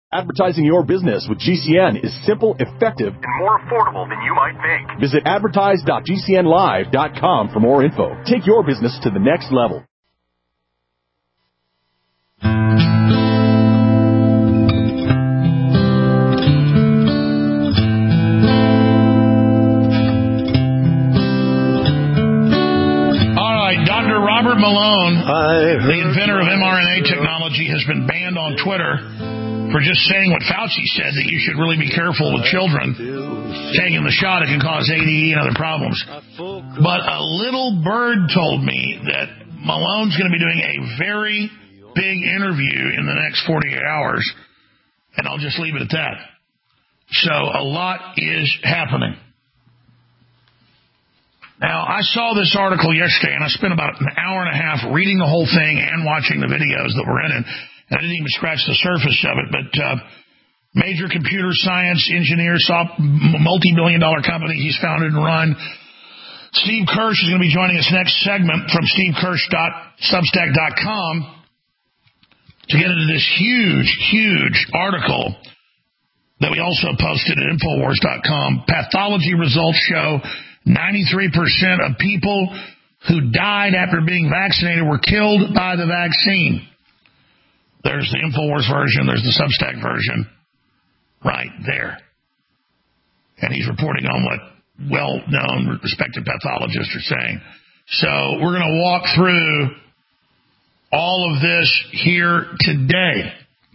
Advertising your business with GCN is simple, effective, and more affordable than you might think. Visit advertise.gcnlive.com for more info. Take your business to the next level. All right, Dr. Robert Malone, the inventor of mRNA technology, has been banned on Twitter for just saying what Fauci said, that you should really be careful with children taking the shot. It can cause ADE and other problems. But a little bird told me that Malone's going to be doing a very big interview in the next 48 hours, and I'll just leave it at that. So a lot is happening. Now, I saw this article yesterday, and I spent about an hour and a half reading the whole thing and watching the videos that were in it. I didn't even scratch the surface of it, but major computer science engineer, multi-billion-dollar company he's founded and run. Steve Kirsch is going to be joining us next segment from stevekirsch.substack.com to get into this huge, huge article that we also posted at Infowars.com. Pathology results show 93% of people who died after being vaccinated were killed by the vaccine. There's the Infowars version. There's the Substack version right there. And he's reporting on what well-known, respected pathologists are saying. So we're going to walk through all of this here today.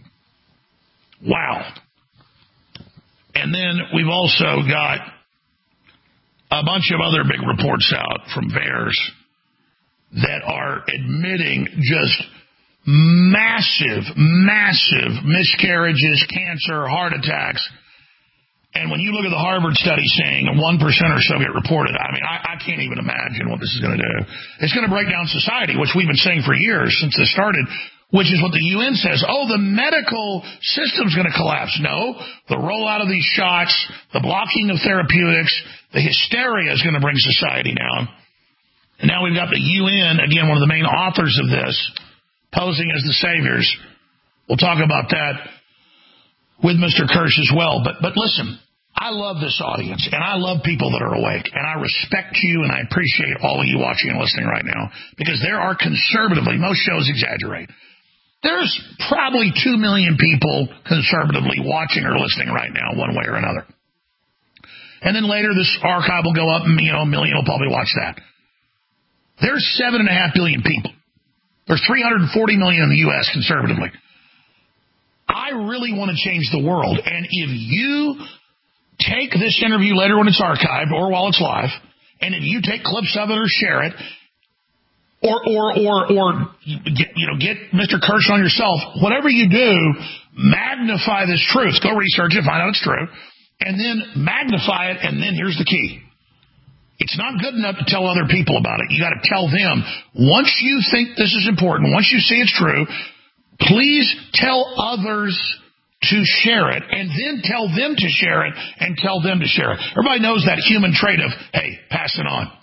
Wow. And then we've also got a bunch of other big reports out from VAERS that are admitting just massive miscarriages, cancer, heart attacks. And when you look at the Harvard study saying 1% or so get reported, I mean, I can't even imagine what this is going to do. It's going to break down society, which we've been saying for years since this started, which is what the UN says. Oh, the medical system's going to collapse. No, the rollout of these shots, the blocking of therapeutics, the hysteria is going to bring society down. And now we've got the UN, again, one of the main authors of this, posing as the saviors. We'll talk about that with Mr. Kirsch as well. But listen, I love this audience, and I love people that are awake, and I respect you, and I appreciate all of you watching and listening right now, because there are conservatively, most shows exaggerate, there's probably 2 million people conservatively watching or listening right now, one way or another. And then later this archive will go up, and a million will probably watch that. There's 7.5 billion people. There's 340 million in the U.S. conservatively. I really want to change the world. And if you take this interview later when it's archived or while it's live, and if you take clips of it or share it, or get Mr. Kirsch on yourself, whatever you do, magnify this truth. Go research it, find out it's true, and then magnify it, and then here's the key. It's not good enough to tell other people about it. You got to tell them. Once you think this is important, once you see it's true, please tell others to share it, and then tell them to share it, and tell them to share it. Everybody knows that human trait of, hey, pass it on.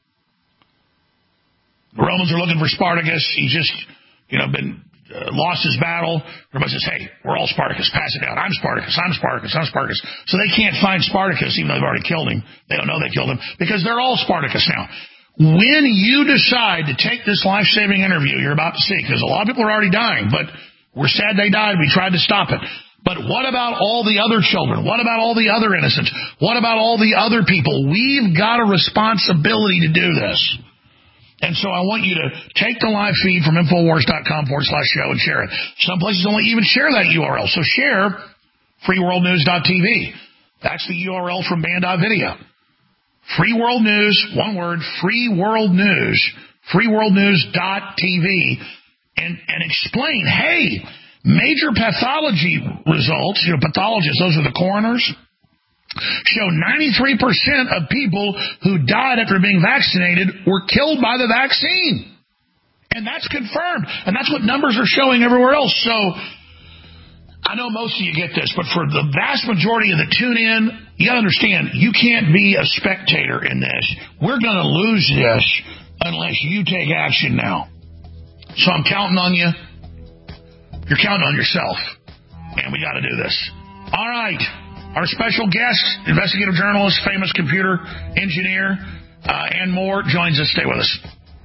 The Romans are looking for Spartacus. He's just, been lost his battle. Everybody says, hey, we're all Spartacus. Pass it down. I'm Spartacus. I'm Spartacus. I'm Spartacus. So they can't find Spartacus, even though they've already killed him. They don't know they killed him because they're all Spartacus now. When you decide to take this life-saving interview you're about to see, because a lot of people are already dying, but we're sad they died. We tried to stop it. But what about all the other children? What about all the other innocents? What about all the other people? We've got a responsibility to do this. And so I want you to take the live feed from Infowars.com/show and share it. Some places don't even share that URL. So share freeworldnews.tv. That's the URL from Band.video. Free World News, one word, Free World News, freeworldnews.tv, and explain, hey, major pathology results, pathologists, those are the coroners, show 93% of people who died after being vaccinated were killed by the vaccine. And that's confirmed. And that's what numbers are showing everywhere else. So I know most of you get this, but for the vast majority of the tune in, you got to understand, you can't be a spectator in this. We're going to lose this unless you take action now. So I'm counting on you. You're counting on yourself. and we got to do this. All right. Our special guest, investigative journalist, famous computer engineer, and more, joins us. Stay with us.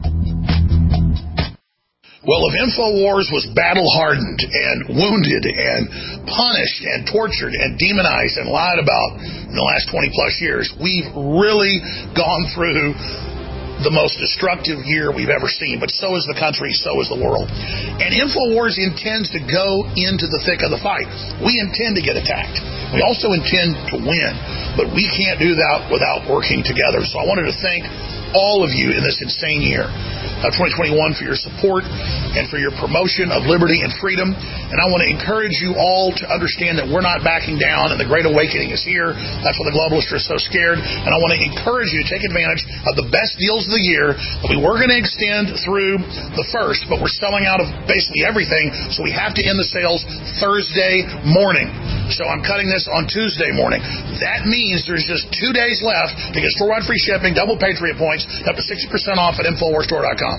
Well, if InfoWars was battle-hardened and wounded and punished and tortured and demonized and lied about in the last 20-plus years, we've really gone through the most destructive year we've ever seen. But so is the country, so is the world. And InfoWars intends to go into the thick of the fight. We intend to get attacked. We also intend to win. But we can't do that without working together. So I wanted to thank all of you in this insane year of 2021 for your support and for your promotion of liberty and freedom. And I want to encourage you all to understand that we're not backing down and the Great Awakening is here. That's why the globalists are so scared. And I want to encourage you to take advantage of the best deals of the year that we were going to extend through the first, but we're selling out of basically everything, so we have to end the sales Thursday morning. So I'm cutting this on Tuesday morning. That means there's just 2 days left to get store-wide free shipping, double Patriot points, up to 60% off at InfoWarsStore.com.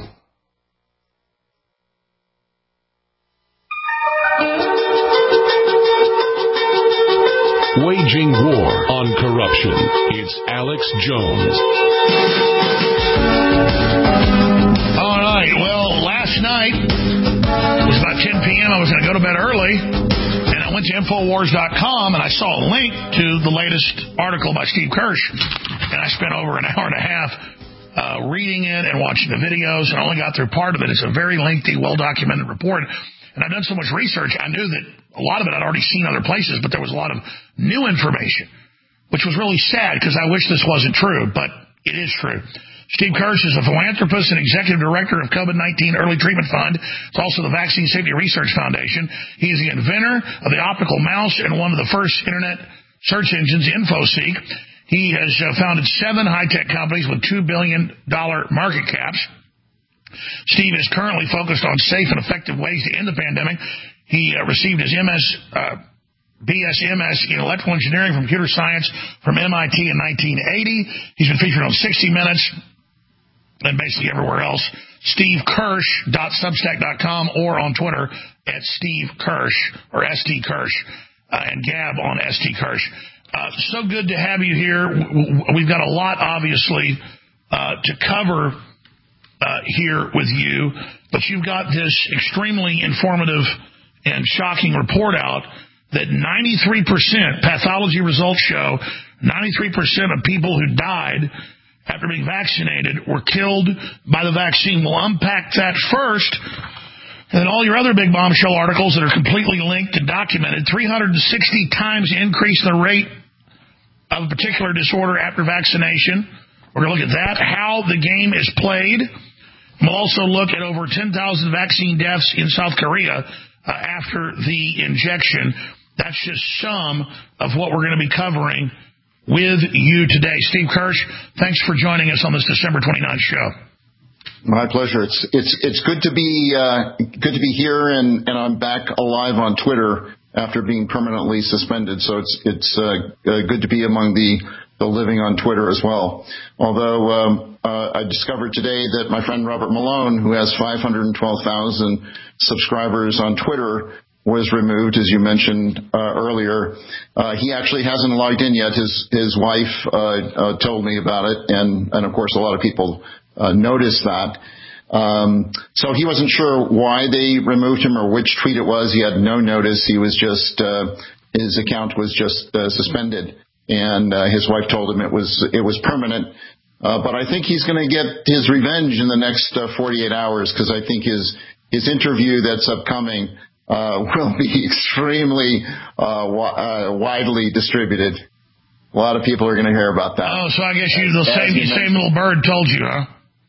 Waging war on corruption. It's Alex Jones. All right. Well, last night, it was about 10 p.m. I was going to go to bed early, and I went to InfoWars.com, and I saw a link to the latest article by Steve Kirsch, and I spent over an hour and a half reading it and watching the videos, and I only got through part of it. It's a very lengthy, well-documented report, and I've done so much research, I knew that a lot of it I'd already seen other places, but there was a lot of new information, which was really sad because I wish this wasn't true, but it is true. Steve Kirsch is a philanthropist and executive director of COVID-19 Early Treatment Fund. It's also the Vaccine Safety Research Foundation. He is the inventor of the optical mouse and one of the first internet search engines, InfoSeek. He has founded 7 high-tech companies with $2 billion market caps. Steve is currently focused on safe and effective ways to end the pandemic. He received his BS/MS in electrical engineering from computer science from MIT in 1980. He's been featured on 60 Minutes and basically everywhere else. SteveKirsch.substack.com or on Twitter at Steve Kirsch or ST Kirsch and Gab on ST Kirsch. So good to have you here. We've got a lot, obviously, to cover here with you, but you've got this extremely informative and shocking report out that 93%, pathology results show, 93% of people who died after being vaccinated were killed by the vaccine. We'll unpack that first, and then all your other big bombshell articles that are completely linked and documented. 360 times increase in the rate of a particular disorder after vaccination. We're going to look at that, how the game is played. We'll also look at over 10,000 vaccine deaths in South Korea after the injection. That's just some of what we're going to be covering with you today. Steve Kirsch, thanks for joining us on this December 29th show. My pleasure. It's good to be here, and I'm back alive on Twitter after being permanently suspended. So it's good to be among the living on Twitter as well. Although I discovered today that my friend Robert Malone, who has 512,000 subscribers on Twitter, was removed, as you mentioned earlier. He actually hasn't logged in yet. His wife told me about it, and of course a lot of people noticed that. So he wasn't sure why they removed him or which tweet it was. He had no notice. He was just his account was just suspended, and his wife told him it was permanent. But I think he's going to get his revenge in the next 48 hours, because I think his interview that's upcoming will be extremely widely distributed. A lot of people are going to hear about that. Oh, so I guess the same little bird told you, huh?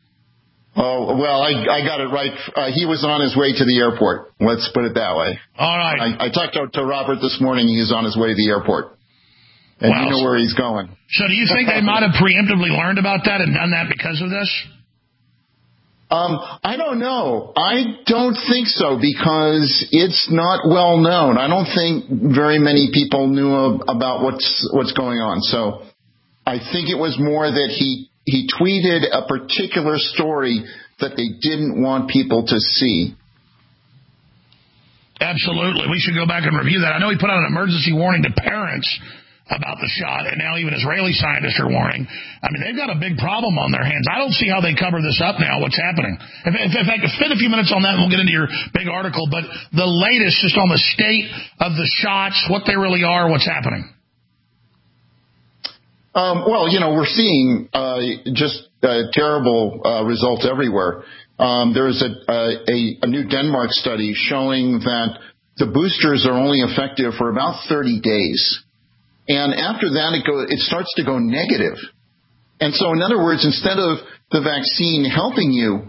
Oh, well, I got it right. He was on his way to the airport. Let's put it that way. All right. I talked to Robert this morning. He's on his way to the airport. And You know where he's going. So do you think they might have preemptively learned about that and done that because of this? I don't know. I don't think so, because it's not well known. I don't think very many people knew about what's going on. So I think it was more that he tweeted a particular story that they didn't want people to see. Absolutely. We should go back and review that. I know he put out an emergency warning to parents about the shot, and now even Israeli scientists are warning. I mean, they've got a big problem on their hands. I don't see how they cover this up now, what's happening. If I could spend a few minutes on that, and we'll get into your big article, but the latest just on the state of the shots, what they really are, what's happening. Well, we're seeing just terrible results everywhere. There's a new Denmark study showing that the boosters are only effective for about 30 days. And after that, it starts to go negative. And so, in other words, instead of the vaccine helping you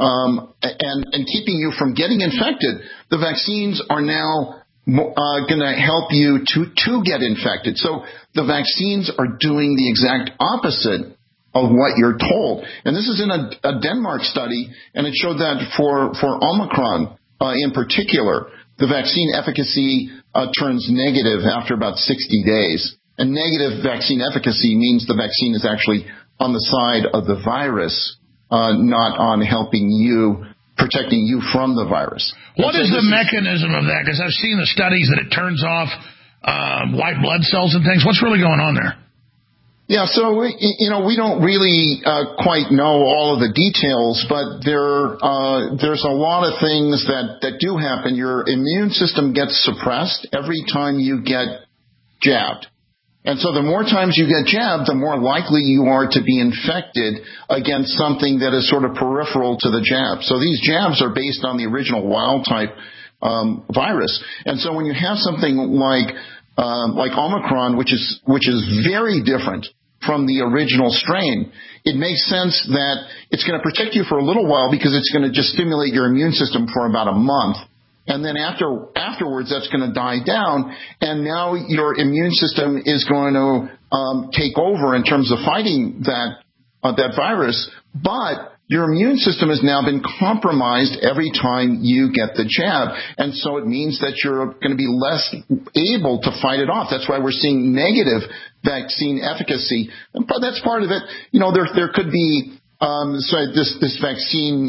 and keeping you from getting infected, the vaccines are now going to help you to get infected. So the vaccines are doing the exact opposite of what you're told. And this is in a Denmark study, and it showed that for Omicron in particular, the vaccine efficacy turns negative after about 60 days. And negative vaccine efficacy means the vaccine is actually on the side of the virus, not on helping you, protecting you from the virus. What is the mechanism of that? Because I've seen the studies that it turns off white blood cells and things. What's really going on there? Yeah, so we don't really quite know all of the details, but there's a lot of things that do happen. Your immune system gets suppressed every time you get jabbed. And so the more times you get jabbed, the more likely you are to be infected against something that is sort of peripheral to the jab. So these jabs are based on the original wild type virus. And so when you have something like Omicron, which is very different from the original strain, it makes sense that it's going to protect you for a little while because it's going to just stimulate your immune system for about a month. And then afterwards, that's going to die down, and now your immune system is going to take over in terms of fighting that virus. But your immune system has now been compromised every time you get the jab, and so it means that you're going to be less able to fight it off. That's why we're seeing negative vaccine efficacy. But that's part of it. There could be this vaccine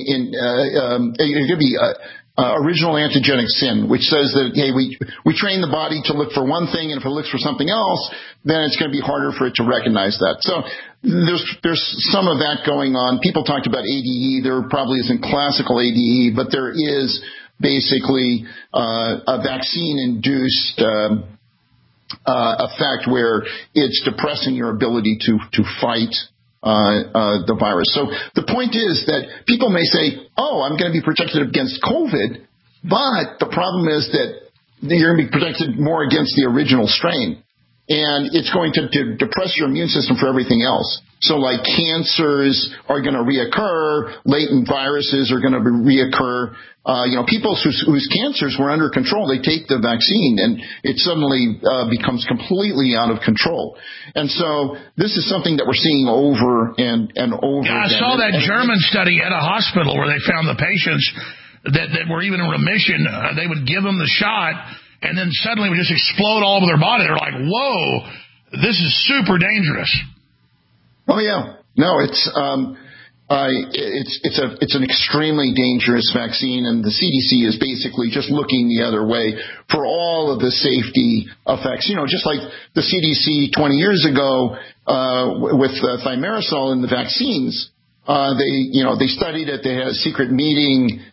it could be original antigenic sin, which says that, hey, we train the body to look for one thing, and if it looks for something else, then it's going to be harder for it to recognize that. So there's some of that going on. People talked about ADE. There probably isn't classical ADE, but there is basically a vaccine-induced effect where it's depressing your ability to fight the virus. So the point is that people may say, oh, I'm going to be protected against COVID, but the problem is that you're going to be protected more against the original strain. And it's going to depress your immune system for everything else. So like cancers are going to reoccur, latent viruses are going to reoccur. People whose cancers were under control, they take the vaccine and it suddenly becomes completely out of control. And so this is something that we're seeing over and over again. I saw that German study at a hospital where they found the patients that were even in remission, they would give them the shot and then suddenly would just explode all over their body. They're like, whoa, this is super dangerous. Oh, yeah. No, it's an extremely dangerous vaccine, and the CDC is basically just looking the other way for all of the safety effects. Just like the CDC 20 years ago with thimerosal in the vaccines, they studied it. They had a secret meeting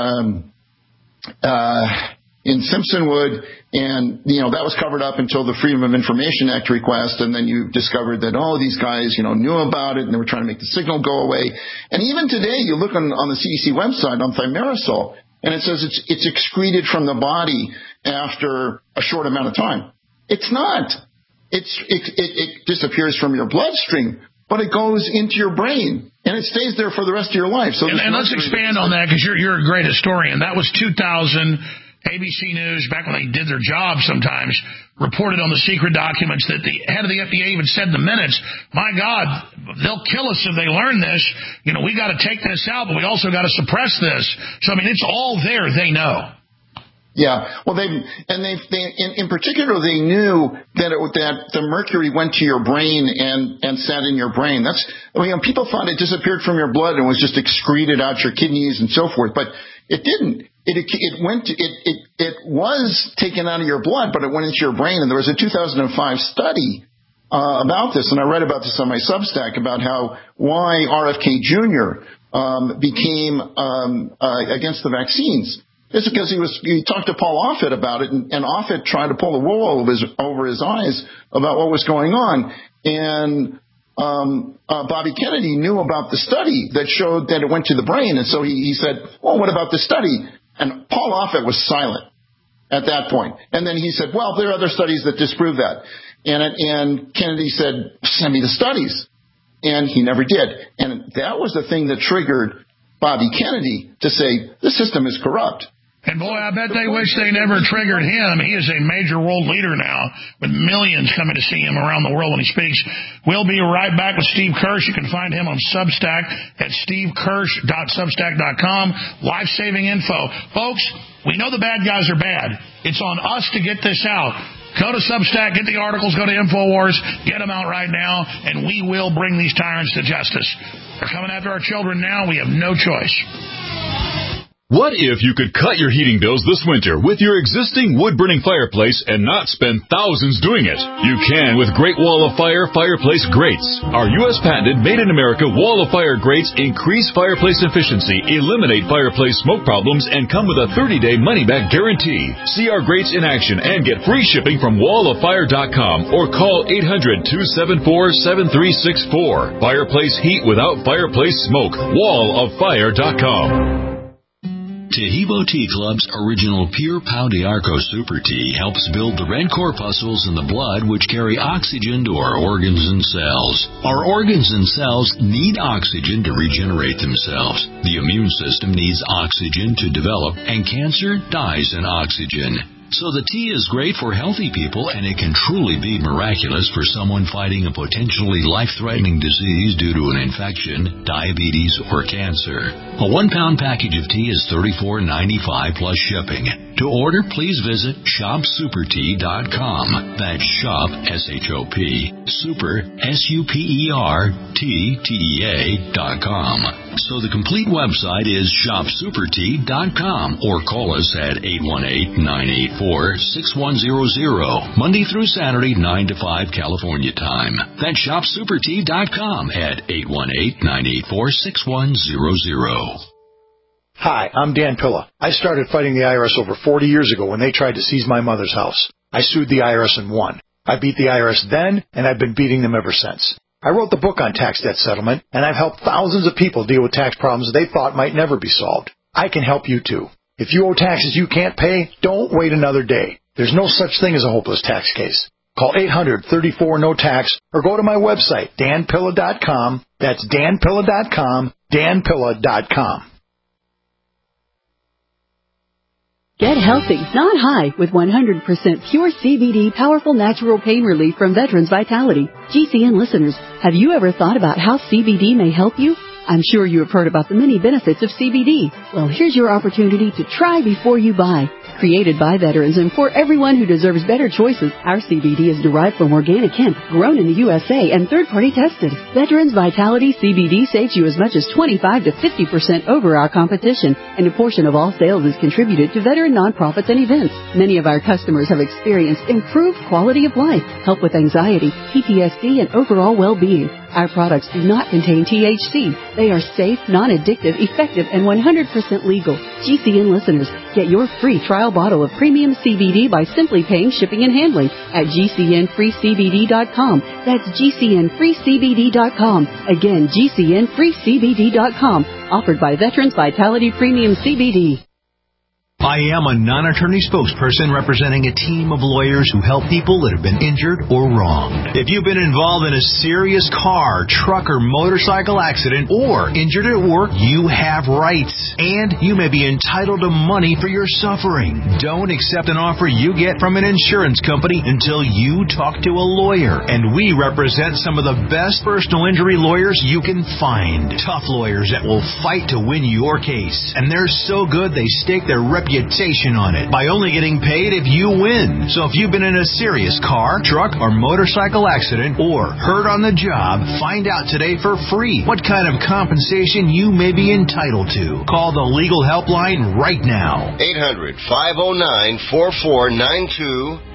in Simpsonwood, and that was covered up until the Freedom of Information Act request, and then you discovered that these guys knew about it, and they were trying to make the signal go away. And even today, you look on the CDC website on thimerosal, and it says it's excreted from the body after a short amount of time. It's not. It disappears from your bloodstream, but it goes into your brain, and it stays there for the rest of your life. So and let's expand on that, because you're a great historian. That was 2000. ABC News, back when they did their job sometimes, reported on the secret documents that the head of the FDA even said in the minutes, my God, they'll kill us if they learn this. We got to take this out, but we also got to suppress this. So, it's all there. They know. Yeah. Well, in particular, they knew that the mercury went to your brain and sat in your brain. People thought it disappeared from your blood and was just excreted out your kidneys and so forth, but it didn't. it was taken out of your blood, but it went into your brain. And there was a 2005 study about this, and I read about this on my Substack about why RFK Jr. Became against the vaccines. It's because he talked to Paul Offit about it, and Offit tried to pull the wool over his eyes about what was going on. And Bobby Kennedy knew about the study that showed that it went to the brain, and so he said, well, what about the study? And Paul Offit was silent at that point. And then he said, well, there are other studies that disprove that. And Kennedy said, send me the studies. And he never did. And that was the thing that triggered Bobby Kennedy to say, the system is corrupt. And boy, I bet they wish they never triggered him. He is a major world leader now, with millions coming to see him around the world when he speaks. We'll be right back with Steve Kirsch. You can find him on Substack at stevekirsch.substack.com. Life-saving info. Folks, we know the bad guys are bad. It's on us to get this out. Go to Substack, get the articles, go to InfoWars, get them out right now, and we will bring these tyrants to justice. They're coming after our children now. We have no choice. What if you could cut your heating bills this winter with your existing wood-burning fireplace and not spend thousands doing it? You can with Great Wall of Fire fireplace grates. Our U.S.-patented, made-in-America Wall of Fire grates increase fireplace efficiency, eliminate fireplace smoke problems, and come with a 30-day money-back guarantee. See our grates in action and get free shipping from walloffire.com or call 800-274-7364. Fireplace heat without fireplace smoke. walloffire.com. Taheebo Tea Club's original Pure Pau d'Arco Super Tea helps build the red corpuscles in the blood which carry oxygen to our organs and cells. Our organs and cells need oxygen to regenerate themselves. The immune system needs oxygen to develop, and cancer dies in oxygen. So the tea is great for healthy people, and it can truly be miraculous for someone fighting a potentially life-threatening disease due to an infection, diabetes, or cancer. A 1-pound package of tea is $34.95 plus shipping. To order, please visit shopsupertea.com. That's shop, S-H-O-P, super, S-U-P-E-R-T-T-E-A.com. So the complete website is shopsupertea.com, or call us at 818-984-6100, Monday through Saturday, 9 to 5 California time. That's shopsupertea.com at 818-984-6100. Hi, I'm Dan Pilla. I started fighting the IRS over 40 years ago when they tried to seize my mother's house. I sued the IRS and won. I beat the IRS then, and I've been beating them ever since. I wrote the book on tax debt settlement, and I've helped thousands of people deal with tax problems they thought might never be solved. I can help you too. If you owe taxes you can't pay, don't wait another day. There's no such thing as a hopeless tax case. Call 800-34-NO-TAX or go to my website, danpilla.com. That's danpilla.com, danpilla.com. Get healthy, not high, with 100% pure CBD powerful natural pain relief from Veterans Vitality. GCN listeners, have you ever thought about how CBD may help you? I'm sure you have heard about the many benefits of CBD. Well, here's your opportunity to try before you buy. Created by veterans and for everyone who deserves better choices, our CBD is derived from organic hemp, grown in the USA, and third-party tested. Veterans Vitality CBD saves you as much as 25 to 50% over our competition, and a portion of all sales is contributed to veteran nonprofits and events. Many of our customers have experienced improved quality of life, help with anxiety, PTSD, and overall well-being. Our products do not contain THC. They are safe, non-addictive, effective, and 100% legal. GCN listeners, get your free trial bottle of premium CBD by simply paying shipping and handling at GCNFreeCBD.com. That's GCNFreeCBD.com. Again, GCNFreeCBD.com. Offered by Veterans Vitality Premium CBD. I am a non-attorney spokesperson representing a team of lawyers who help people that have been injured or wronged. If you've been involved in a serious car, truck, or motorcycle accident or injured at work, you have rights, and you may be entitled to money for your suffering. Don't accept an offer you get from an insurance company until you talk to a lawyer, and we represent some of the best personal injury lawyers you can find. Tough lawyers that will fight to win your case, and they're so good they stake their reputation reputation on it by only getting paid if you win. So if you've been in a serious car, truck, or motorcycle accident or hurt on the job, find out today for free what kind of compensation you may be entitled to. Call the legal helpline right now. 800-509-4492.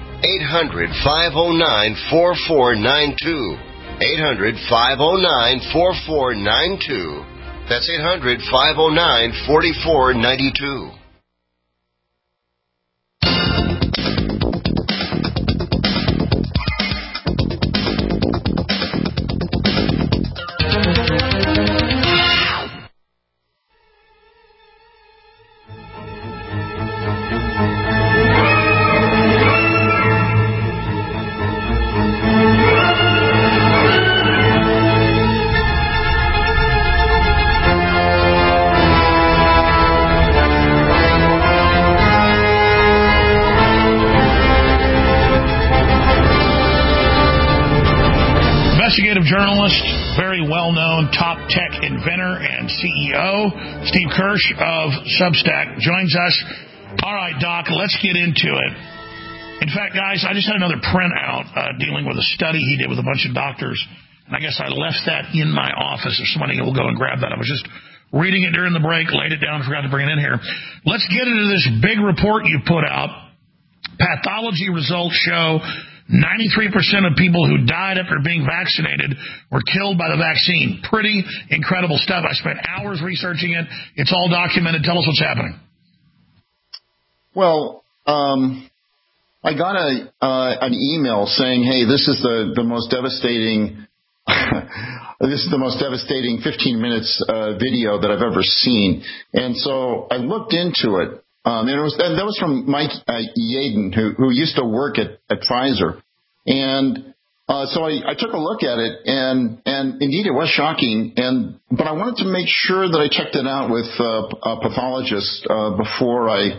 800-509-4492. 800-509-4492. That's 800-509-4492. Investigative journalist, very well-known top tech inventor and CEO, Steve Kirsch of Substack, joins us. All right, Doc, let's get into it. In fact, guys, I just had another printout dealing with a study he did with a bunch of doctors, and I guess I left that in my office. If somebody will go and grab that. I was just reading it during the break, laid it down, forgot to bring it in here. Let's get into this big report you put out. Pathology results show 93% of people who died after being vaccinated were killed by the vaccine. Pretty incredible stuff. I spent hours researching it. It's all documented. Tell us what's happening. Well, I got an email saying, "Hey, this is the most devastating." This is the most devastating 15 minutes video that I've ever seen, and so I looked into it. And that was from Mike Yeadon, who used to work at Pfizer. And so I took a look at it, and indeed it was shocking. But I wanted to make sure that I checked it out with a pathologist before I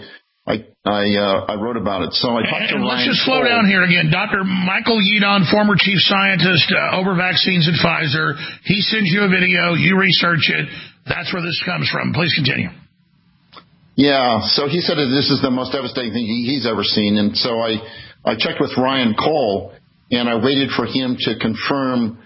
wrote about it. So I talked to Ryan. Let's just slow down here again. Dr. Michael Yeadon, former chief scientist over vaccines at Pfizer. He sends you a video. You research it. That's where this comes from. Please continue. Yeah, so he said that this is the most devastating thing he's ever seen. And so I checked with Ryan Cole, and I waited for him to confirm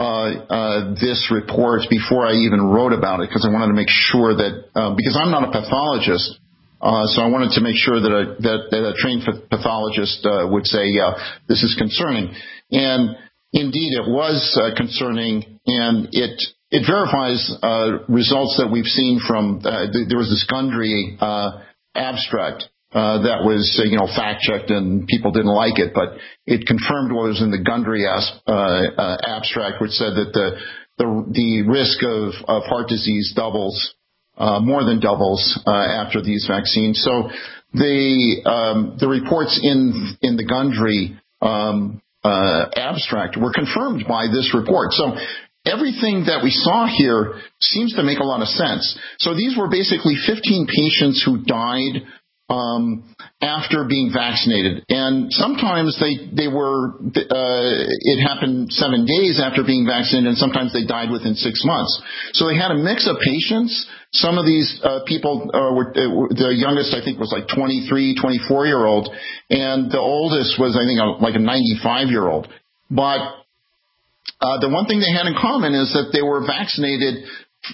this report before I even wrote about it, because I wanted to make sure that, because I'm not a pathologist, so I wanted to make sure that a trained pathologist would say, yeah, this is concerning. And indeed it was concerning, and it verifies results that we've seen from there was this Gundry abstract that was fact-checked, and people didn't like it, but it confirmed what was in the Gundry abstract, which said that the risk of heart disease doubles, more than doubles after these vaccines. So the reports in the Gundry abstract were confirmed by this report. So everything that we saw here seems to make a lot of sense. So these were basically 15 patients who died after being vaccinated, and sometimes they were it happened 7 days after being vaccinated, and sometimes they died within 6 months. So they had a mix of patients. Some of these people were the youngest, I think, was like 23, 24-year-old, and the oldest was, I think, like a 95-year-old. But the one thing they had in common is that they were vaccinated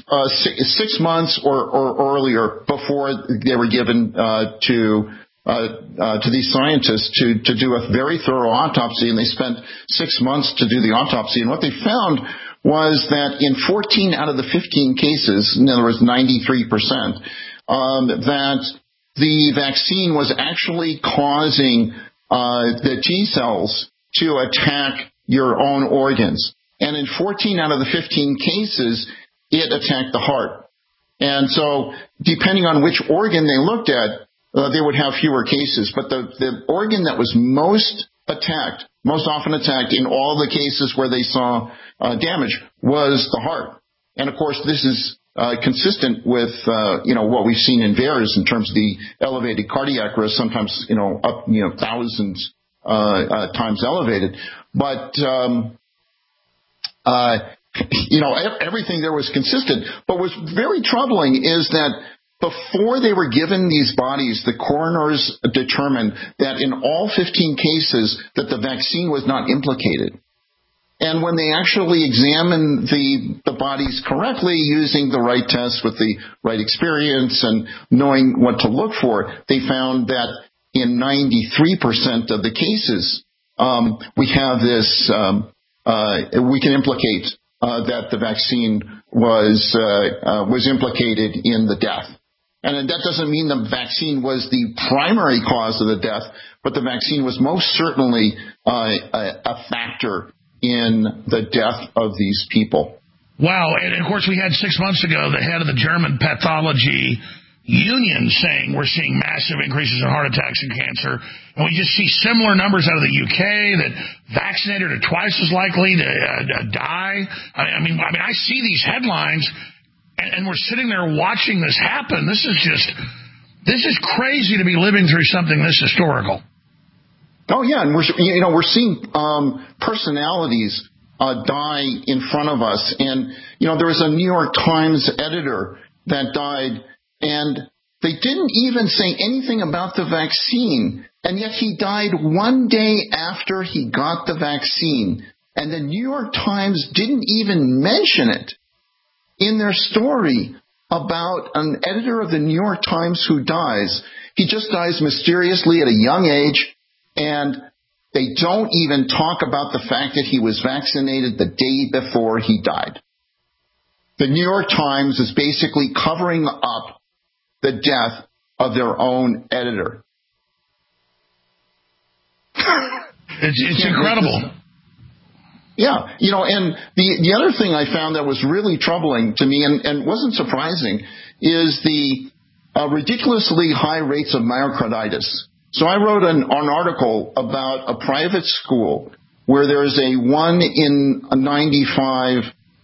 6 months or earlier before they were given to these scientists to do a very thorough autopsy, and they spent 6 months to do the autopsy. And what they found was that in 14 out of the 15 cases, in other words, 93%, that the vaccine was actually causing the T cells to attack your own organs. And in 14 out of the 15 cases, it attacked the heart. And so depending on which organ they looked at, they would have fewer cases. But the organ that was most often attacked in all the cases where they saw damage was the heart. And of course, this is consistent with what we've seen in VAERS in terms of the elevated cardiac risk, sometimes up thousands times elevated. But everything there was consistent. But what's very troubling is that before they were given these bodies, the coroners determined that in all 15 cases that the vaccine was not implicated. And when they actually examined the bodies correctly, using the right tests with the right experience and knowing what to look for, they found that in 93% of the cases, we have this, we can implicate that the vaccine was implicated in the death. And that doesn't mean the vaccine was the primary cause of the death, but the vaccine was most certainly a factor in the death of these people. Wow. And, of course, we had 6 months ago the head of the German pathology union saying we're seeing massive increases in heart attacks and cancer. And we just see similar numbers out of the UK that vaccinated are twice as likely to die. I mean, I see these headlines, and we're sitting there watching this happen. This is crazy to be living through something this historical. Oh yeah, and we're seeing personalities die in front of us. And there was a New York Times editor that died, and they didn't even say anything about the vaccine, and yet he died one day after he got the vaccine, and the New York Times didn't even mention it in their story about an editor of the New York Times who dies. He just dies mysteriously at a young age, and they don't even talk about the fact that he was vaccinated the day before he died. The New York Times is basically covering up the death of their own editor. It's incredible. Yeah, and the other thing I found that was really troubling to me and wasn't surprising is the ridiculously high rates of myocarditis. So I wrote an article about a private school where there's a 1 in 95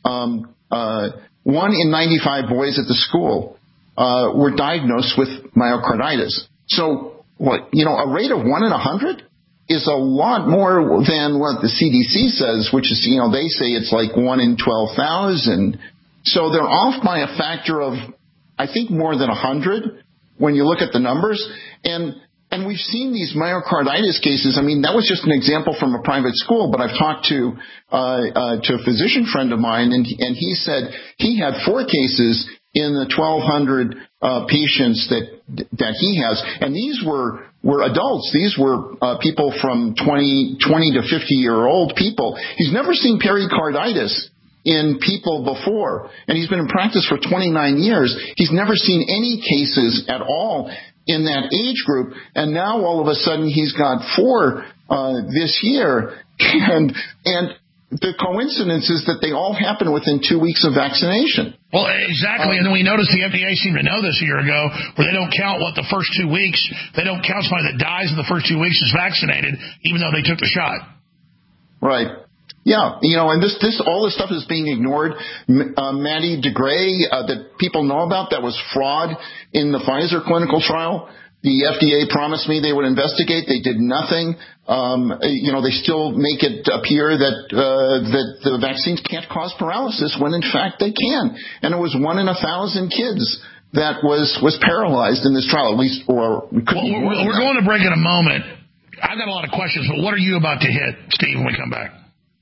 boys at the school were diagnosed with myocarditis. So what, a rate of 1 in 100 is a lot more than what the CDC says, which is, they say it's like 1 in 12,000. So they're off by a factor of, I think, more than 100 when you look at the numbers. And we've seen these myocarditis cases. I mean, that was just an example from a private school, but I've talked to a physician friend of mine, and he said he had 4 cases in the 1,200 patients that he has, and these were adults. These were people from 20 to 50-year-old people. He's never seen pericarditis in people before, and he's been in practice for 29 years. He's never seen any cases at all in that age group, and now all of a sudden he's got 4 this year, and the coincidence is that they all happen within 2 weeks of vaccination. Well, exactly, and then we noticed the FDA seemed to know this a year ago, where they don't count the first 2 weeks. They don't count somebody that dies in the first 2 weeks as vaccinated, even though they took the shot. Right. Yeah, and this all this stuff is being ignored. Maddie DeGray, that people know about, that was fraud in the Pfizer clinical trial. The FDA promised me they would investigate. They did nothing. They still make it appear that the vaccines can't cause paralysis when in fact they can. And it was 1 in 1,000 kids that was paralyzed in this trial, at least, or we couldn't. We're going to break in a moment. I've got a lot of questions, but what are you about to hit, Steve, when we come back?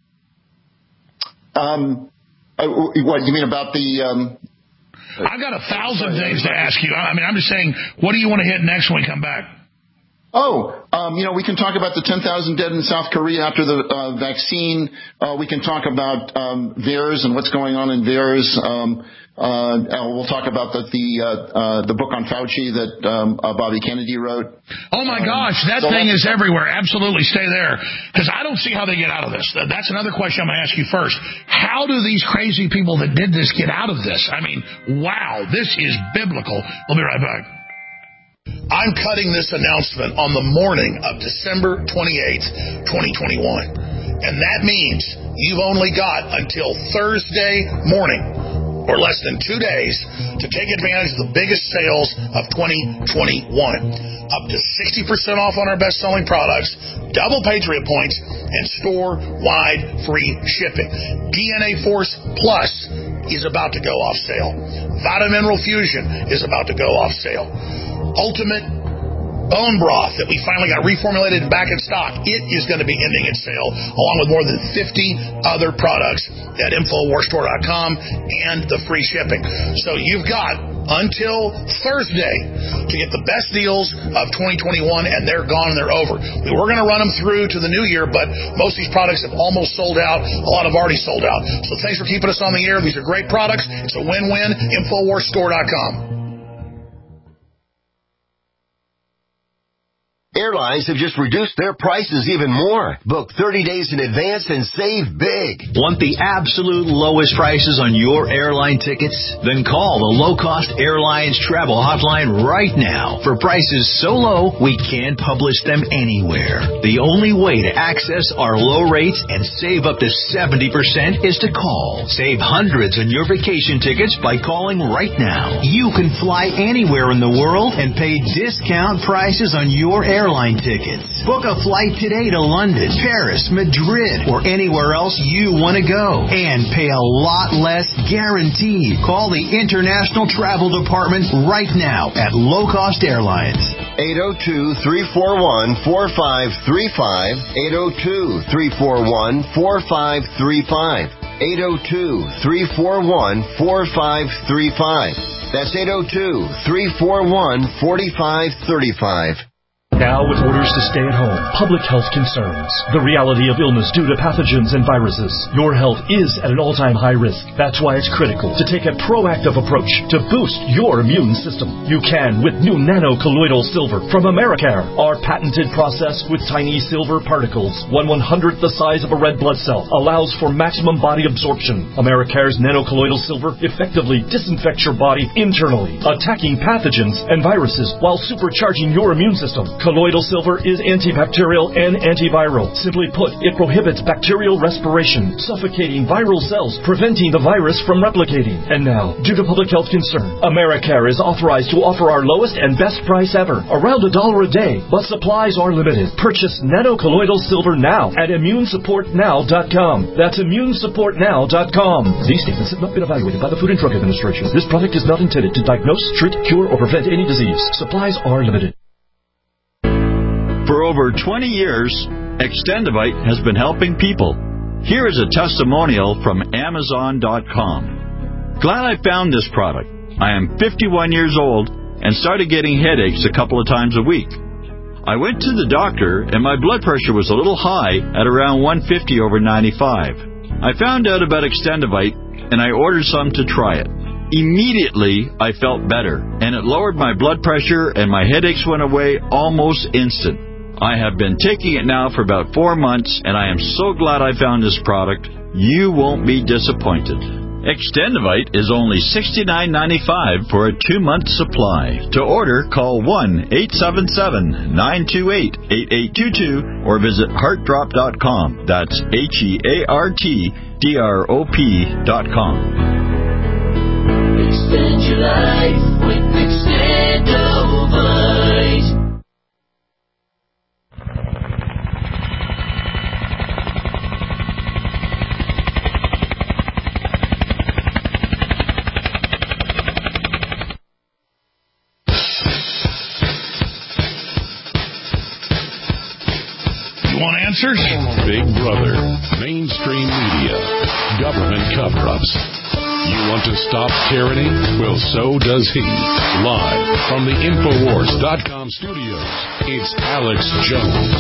What you mean about the? I've got 1,000 things to ask you. I mean, I'm just saying, what do you want to hit next when we come back? We can talk about the 10,000 dead in South Korea after the vaccine. We can talk about VAERS and what's going on in VAERS. We'll talk about the book on Fauci that Bobby Kennedy wrote. Oh, my gosh, that thing is everywhere. Absolutely, stay there, because I don't see how they get out of this. That's another question I'm going to ask you first. How do these crazy people that did this get out of this? I mean, wow, this is biblical. We'll be right back. I'm cutting this announcement on the morning of December 28th, 2021. And that means you've only got until Thursday morning, or less than 2 days, to take advantage of the biggest sales of 2021. Up to 60% off on our best-selling products, double Patriot points, and store-wide free shipping. DNA Force Plus is about to go off sale. Vitamineral Fusion is about to go off sale. Ultimate Bone Broth that we finally got reformulated and back in stock, it is going to be ending its sale, along with more than 50 other products at InfoWarsStore.com and the free shipping. So you've got until Thursday to get the best deals of 2021, and they're gone and they're over. We were going to run them through to the new year, but most of these products have almost sold out. A lot have already sold out. So thanks for keeping us on the air. These are great products. It's a win-win. InfoWarsStore.com. Airlines have just reduced their prices even more. Book 30 days in advance and save big. Want the absolute lowest prices on your airline tickets? Then call the Low Cost Airlines Travel Hotline right now for prices so low we can't publish them anywhere. The only way to access our low rates and save up to 70% is to call. Save hundreds on your vacation tickets by calling right now. You can fly anywhere in the world and pay discount prices on your airline tickets. Book a flight today to London, Paris, Madrid, or anywhere else you want to go and pay a lot less guaranteed. Call the International Travel Department right now at Low Cost Airlines. 802-341-4535. 802-341-4535. 802-341-4535. That's 802-341-4535. Now, with orders to stay at home, public health concerns, the reality of illness due to pathogens and viruses, your health is at an all-time high risk. That's why it's critical to take a proactive approach to boost your immune system. You can with new nano-colloidal silver from Americare. Our patented process with tiny silver particles, 1/100th the size of a red blood cell, allows for maximum body absorption. Americare's nano-colloidal silver effectively disinfects your body internally, attacking pathogens and viruses while supercharging your immune system. Colloidal silver is antibacterial and antiviral. Simply put, it prohibits bacterial respiration, suffocating viral cells, preventing the virus from replicating. And now, due to public health concern, Americare is authorized to offer our lowest and best price ever, around $1 a day, but supplies are limited. Purchase nano-colloidal silver now at ImmuneSupportNow.com. That's ImmuneSupportNow.com. These statements have not been evaluated by the Food and Drug Administration. This product is not intended to diagnose, treat, cure, or prevent any disease. Supplies are limited. For over 20 years, Extendivite has been helping people. Here is a testimonial from Amazon.com. Glad I found this product. I am 51 years old and started getting headaches a couple of times a week. I went to the doctor and my blood pressure was a little high at around 150/95. I found out about Extendivite and I ordered some to try it. Immediately, I felt better, and it lowered my blood pressure and my headaches went away almost instant. I have been taking it now for about 4 months, and I am so glad I found this product. You won't be disappointed. Extendivite is only $69.95 for a 2-month supply. To order, call 1-877-928-8822 or visit heartdrop.com. That's HEARTDROP.com. Extend your life with Extendivite. You want answers? Big Brother, mainstream media, government cover-ups. You want to stop tyranny? Well, so does he. Live from the Infowars.com studios, it's Alex Jones.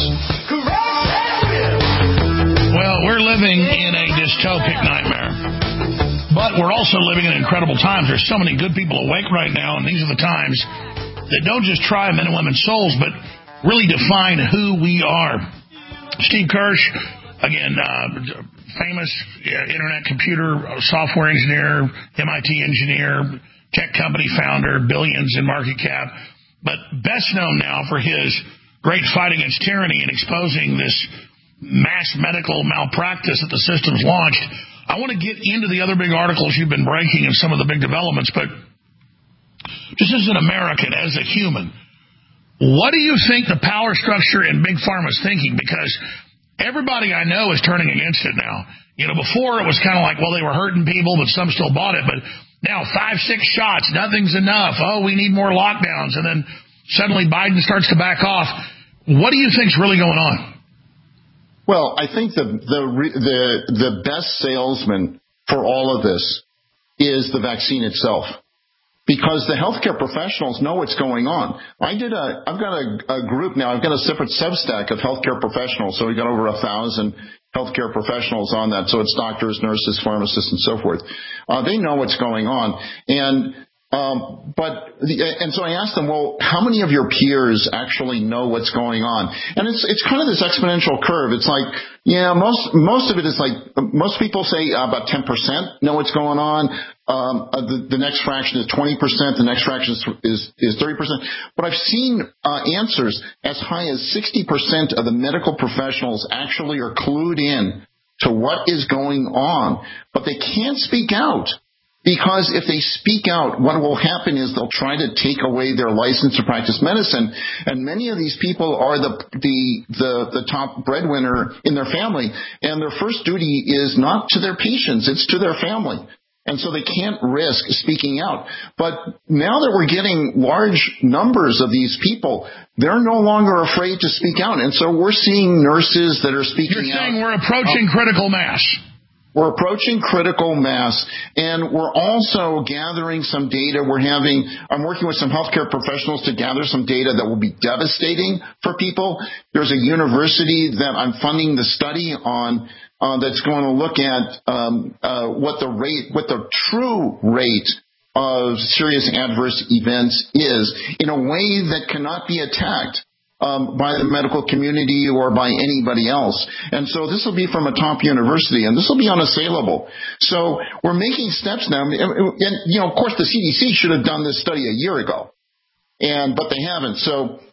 Well, we're living in a dystopic nightmare. But we're also living in incredible times. There's so many good people awake right now, and these are the times that don't just try men and women's souls, but really define who we are. Steve Kirsch, again, famous internet computer software engineer, MIT engineer, tech company founder, billions in market cap, but best known now for his great fight against tyranny and exposing this mass medical malpractice that the system's launched. I want to get into the other big articles you've been breaking and some of the big developments, but just as an American, as a human, what do you think the power structure in Big Pharma is thinking? Because everybody I know is turning against it now. Before it was kind of like, well, they were hurting people, but some still bought it. But now 5-6 shots, nothing's enough. Oh, we need more lockdowns. And then suddenly Biden starts to back off. What do you think's really going on? Well, I think the best salesman for all of this is the vaccine itself, because the healthcare professionals know what's going on. I've got a group now. I've got a separate Substack of healthcare professionals. So we got over 1,000 healthcare professionals on that. So it's doctors, nurses, pharmacists, and so forth. They know what's going on. And so I asked them, well, how many of your peers actually know what's going on? And it's kind of this exponential curve. It's like, yeah, most of it is like, most people say about 10% know what's going on. The next fraction is 20%. The next fraction is 30%. But I've seen answers as high as 60% of the medical professionals actually are clued in to what is going on, but they can't speak out. Because if they speak out, what will happen is they'll try to take away their license to practice medicine. And many of these people are the top breadwinner in their family. And their first duty is not to their patients, it's to their family. And so they can't risk speaking out. But now that we're getting large numbers of these people, they're no longer afraid to speak out. And so we're seeing nurses that are speaking out. You're saying we're approaching critical mass. We're approaching critical mass, and we're also gathering some data. I'm working with some healthcare professionals to gather some data that will be devastating for people. There's a university that I'm funding the study on that's going to look at what the true rate of serious adverse events is in a way that cannot be attacked by the medical community or by anybody else. And so this will be from a top university, and this will be unassailable. So we're making steps now. And of course, the CDC should have done this study a year ago, but they haven't. So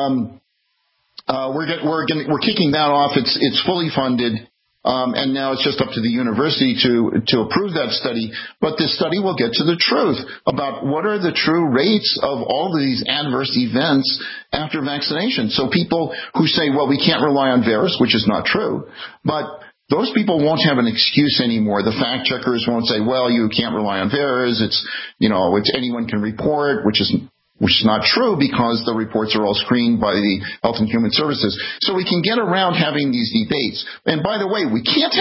we're kicking that off. It's fully funded. And now it's just up to the university to approve that study. But this study will get to the truth about what are the true rates of all of these adverse events after vaccination. So people who say, well, we can't rely on VAERS, which is not true, but those people won't have an excuse anymore. The fact checkers won't say, well, you can't rely on VAERS. It's anyone can report, which is not true, because the reports are all screened by the Health and Human Services. So we can get around having these debates. And by the way,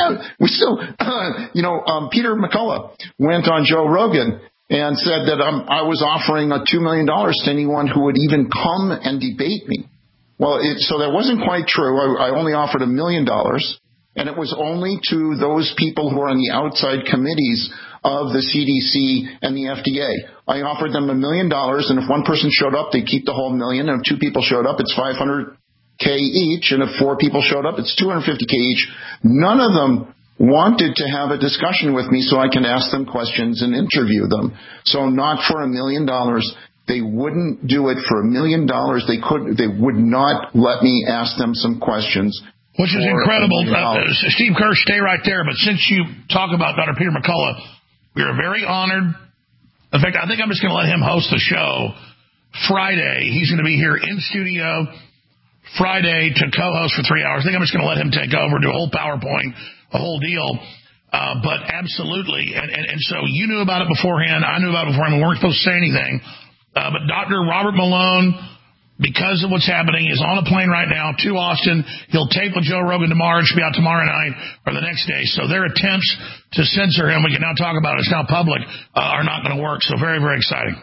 Peter McCullough went on Joe Rogan and said that I was offering $2 million to anyone who would even come and debate me. Well, so that wasn't quite true. I only offered $1 million, and it was only to those people who are on the outside committees of the CDC and the FDA. I offered them $1 million, and if one person showed up, they keep the whole $1 million. And if 2 people showed up, it's $500K each. And if 4 people showed up, it's $250K each. None of them wanted to have a discussion with me so I can ask them questions and interview them. So not for $1 million. They wouldn't do it for $1 million. They would not let me ask them some questions. Which is incredible. Steve Kerr, stay right there. But since you talk about Dr. Peter McCullough, we are very honored. In fact, I think I'm just going to let him host the show Friday. He's going to be here in studio Friday to co-host for 3 hours. I think I'm just going to let him take over, do a whole PowerPoint, a whole deal. But absolutely. And so you knew about it beforehand. I knew about it beforehand. We weren't supposed to say anything. But Dr. Robert Malone, because of what's happening, is on a plane right now to Austin. He'll tape with Joe Rogan tomorrow. It should be out tomorrow night or the next day. So their attempts to censor him, we can now talk about it, it's now public, are not going to work. So very, very exciting.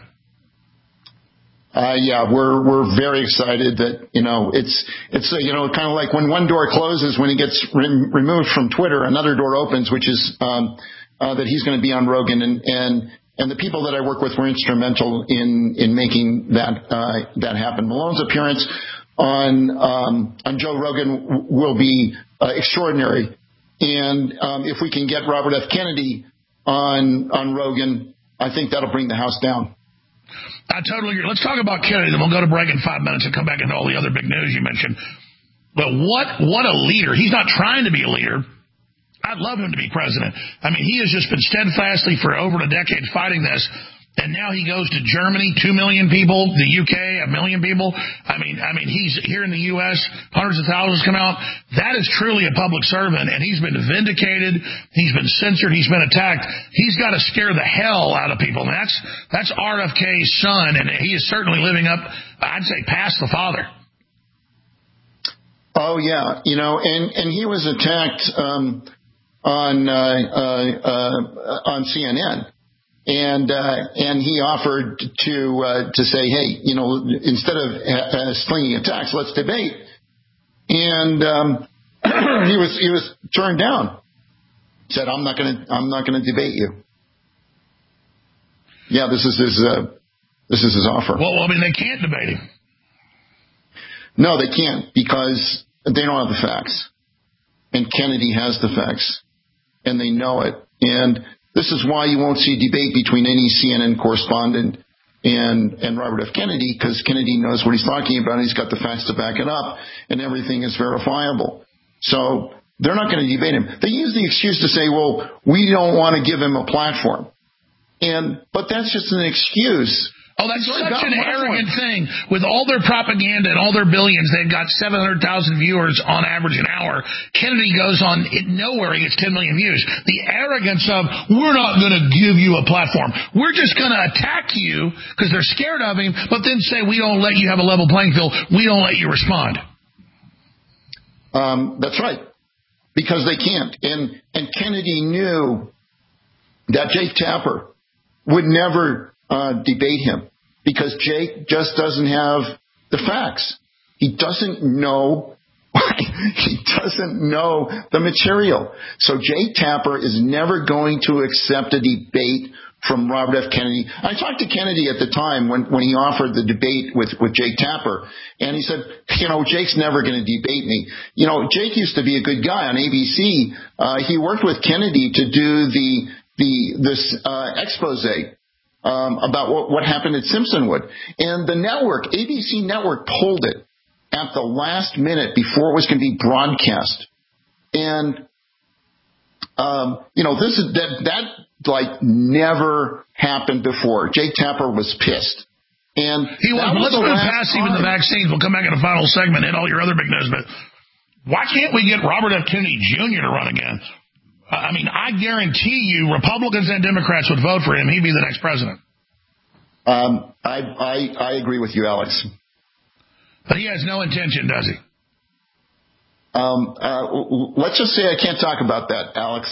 We're very excited that, it's kind of like when one door closes, when he gets removed from Twitter, another door opens, which is that he's going to be on Rogan, and the people that I work with were instrumental in making that happen. Malone's appearance on Joe Rogan will be extraordinary, and if we can get Robert F. Kennedy on Rogan, I think that'll bring the house down. I totally agree. Let's talk about Kennedy, then we'll go to break in 5 minutes and come back into all the other big news you mentioned. But what a leader. He's not trying to be a leader. I'd love him to be president. I mean, he has just been steadfastly for over a decade fighting this. And now he goes to Germany, 2 million people, the UK, 1 million people. I mean, he's here in the U.S., hundreds of thousands come out. That is truly a public servant, and he's been vindicated. He's been censored. He's been attacked. He's got to scare the hell out of people. And that's RFK's son, and he is certainly living up, I'd say, past the father. Oh, yeah. And he was attacked on CNN. And he offered to say, hey, instead of slinging attacks, let's debate. And he was turned down. Said, I'm not going to debate you. Yeah, this is his offer. Well, they can't debate him. No, they can't, because they don't have the facts, and Kennedy has the facts, and they know it. And this is why you won't see debate between any CNN correspondent and Robert F. Kennedy, because Kennedy knows what he's talking about, and he's got the facts to back it up, and everything is verifiable. So they're not going to debate him. They use the excuse to say, well, we don't want to give him a platform. But that's just an excuse. Oh, that's such an arrogant thing. With all their propaganda and all their billions, they've got 700,000 viewers on average an hour. Kennedy goes on nowhere. He gets 10 million views. The arrogance of, we're not going to give you a platform. We're just going to attack you because they're scared of him, but then say, we don't let you have a level playing field. We don't let you respond. That's right. Because they can't. And Kennedy knew that Jake Tapper would never debate him, because Jake just doesn't have the facts. He doesn't know. He doesn't know the material. So Jake Tapper is never going to accept a debate from Robert F. Kennedy. I talked to Kennedy at the time when he offered the debate with Jake Tapper, and he said, Jake's never going to debate me. Jake used to be a good guy on ABC. He worked with Kennedy to do this expose about what happened at Simpsonwood. And the network, ABC Network, pulled it at the last minute before it was going to be broadcast. And, that never happened before. Jake Tapper was pissed. And he was. Let's move past even the vaccines. We'll come back in the final segment and all your other big news. But why can't we get Robert F. Kennedy Jr. to run again? I guarantee you Republicans and Democrats would vote for him. He'd be the next president. I agree with you, Alex. But he has no intention, does he? Let's just say I can't talk about that, Alex.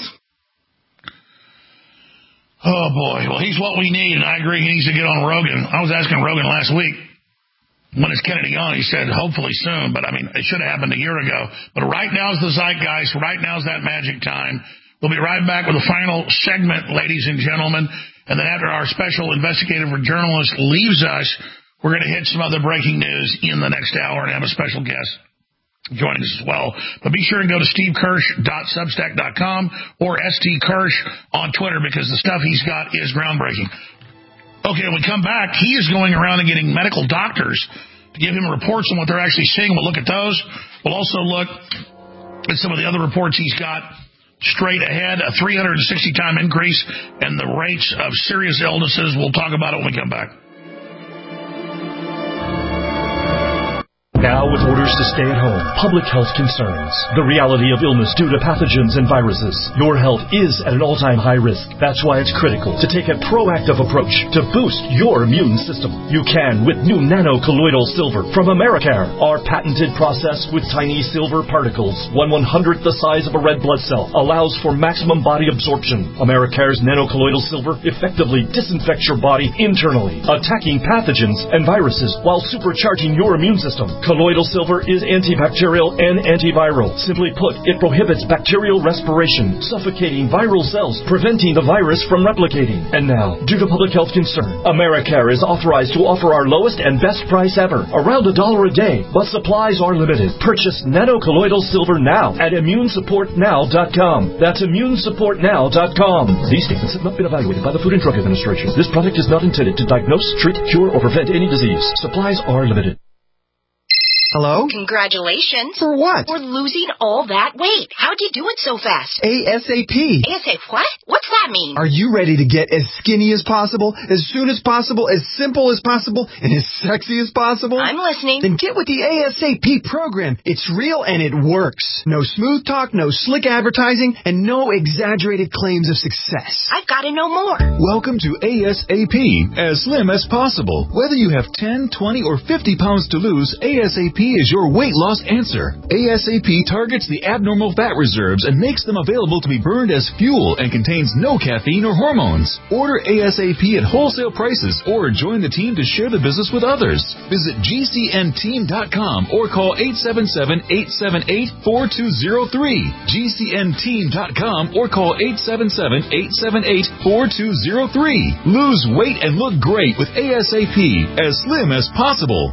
Oh, boy. Well, he's what we need, and I agree he needs to get on Rogan. I was asking Rogan last week, when is Kennedy on? He said, hopefully soon. But, it should have happened a year ago. But right now is the zeitgeist. Right now is that magic time. We'll be right back with the final segment, ladies and gentlemen. And then after our special investigative journalist leaves us, we're going to hit some other breaking news in the next hour and have a special guest joining us as well. But be sure and go to stevekirsch.substack.com or stkirsch on Twitter, because the stuff he's got is groundbreaking. Okay, when we come back, he is going around and getting medical doctors to give him reports on what they're actually seeing. We'll look at those. We'll also look at some of the other reports he's got straight ahead, a 360-time increase in the rates of serious illnesses. We'll talk about it when we come back. Now, with orders to stay at home, public health concerns, the reality of illness due to pathogens and viruses, your health is at an all-time high risk. That's why it's critical to take a proactive approach to boost your immune system. You can with new nano-colloidal silver from Americare. Our patented process with tiny silver particles, 1/100th the size of a red blood cell, allows for maximum body absorption. Americare's nano-colloidal silver effectively disinfects your body internally, attacking pathogens and viruses while supercharging your immune system. Colloidal silver is antibacterial and antiviral. Simply put, it prohibits bacterial respiration, suffocating viral cells, preventing the virus from replicating. And now, due to public health concern, Americare is authorized to offer our lowest and best price ever, around $1 a day, but supplies are limited. Purchase nano-colloidal silver now at immunesupportnow.com. That's immunesupportnow.com. These statements have not been evaluated by the Food and Drug Administration. This product is not intended to diagnose, treat, cure, or prevent any disease. Supplies are limited. Hello? Congratulations. For what? For losing all that weight. How'd you do it so fast? ASAP. ASAP what? What's that mean? Are you ready to get as skinny as possible, as soon as possible, as simple as possible, and as sexy as possible? I'm listening. Then get with the ASAP program. It's real and it works. No smooth talk, no slick advertising, and no exaggerated claims of success. I've got to know more. Welcome to ASAP, as slim as possible. Whether you have 10, 20, or 50 pounds to lose, ASAP is your weight loss answer. ASAP targets the abnormal fat reserves and makes them available to be burned as fuel and contains no caffeine or hormones. Order ASAP at wholesale prices or join the team to share the business with others. Visit GCNteam.com or call 877-878-4203. GCNteam.com or call 877-878-4203. Lose weight and look great with ASAP, as slim as possible.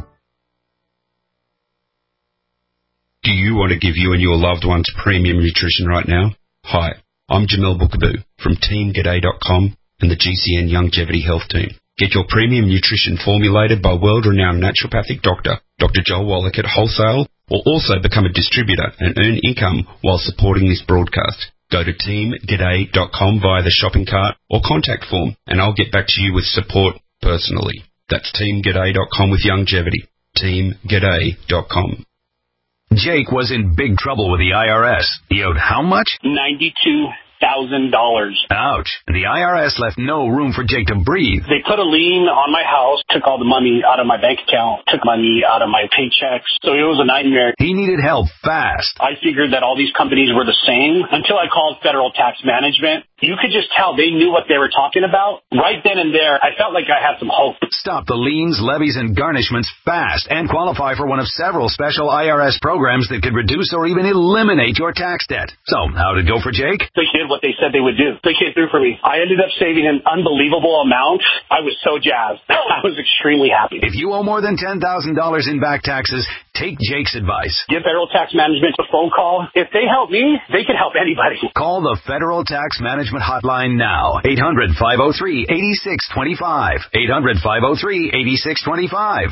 Do you want to give you and your loved ones premium nutrition right now? Hi, I'm Jamel Bookaboo from TeamGaday.com and the GCN Longevity Health Team. Get your premium nutrition formulated by world-renowned naturopathic doctor, Dr. Joel Wallach at wholesale, or also become a distributor and earn income while supporting this broadcast. Go to TeamGaday.com via the shopping cart or contact form, and I'll get back to you with support personally. That's TeamGaday.com with longevity. TeamGaday.com. Jake was in big trouble with the IRS. He owed how much? $92,000. Ouch. The IRS left no room for Jake to breathe. They put a lien on my house, took all the money out of my bank account, took money out of my paychecks. So it was a nightmare. He needed help fast. I figured that all these companies were the same until I called Federal Tax Management. You could just tell they knew what they were talking about. Right then and there, I felt like I had some hope. Stop the liens, levies, and garnishments fast and qualify for one of several special IRS programs that could reduce or even eliminate your tax debt. So, how'd it go for Jake? They did what they said they would do. They came through for me. I ended up saving an unbelievable amount. I was so jazzed. I was extremely happy. If you owe more than $10,000 in back taxes, take Jake's advice. Give Federal Tax Management a phone call. If they help me, they can help anybody. Call the Federal Tax Management hotline now. 800-503-8625. 800-503-8625.